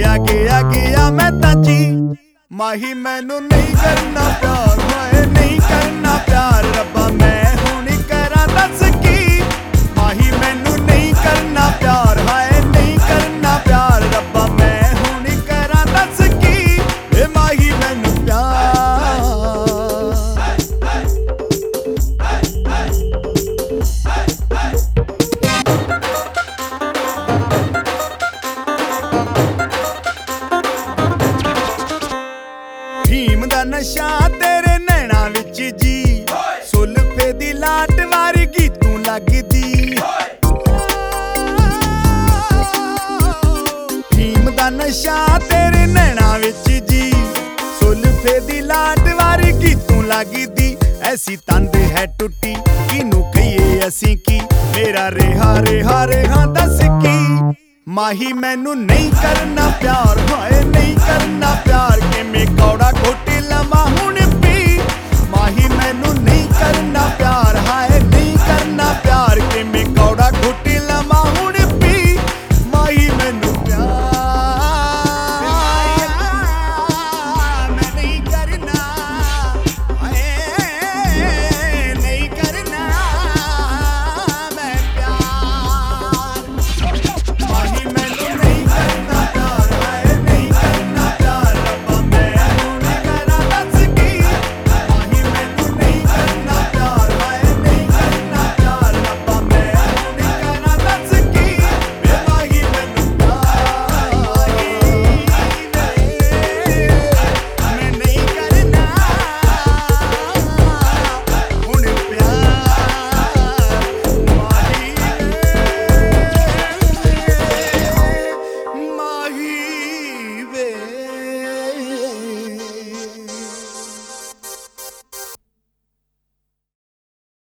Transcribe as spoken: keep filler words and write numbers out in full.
ਗਿਆ ਗਿਆ ਗਿਆ मैं तां जी माही मैनू नहीं करना प्यार हाय नहीं करना प्यार रब्बा मैं हुण करा दस की माही मैनू नहीं करना प्यार हाय नहीं करना प्यार रब्बा मैं हुण करा दस की ए माही मैनू प्यार भीम दा नशा तेरे नैना विच जी सुल्फे दी लाट वारगी तू लगदी भीम दा नशा तेरे नैना विच जी सुल्फे दी लाट वारगी तू लगदी ऐसी तंद है टुटी किनू कहिए असी की मेरा रेहा रेहा रेहा दस की माही मैनू नहीं करना प्यार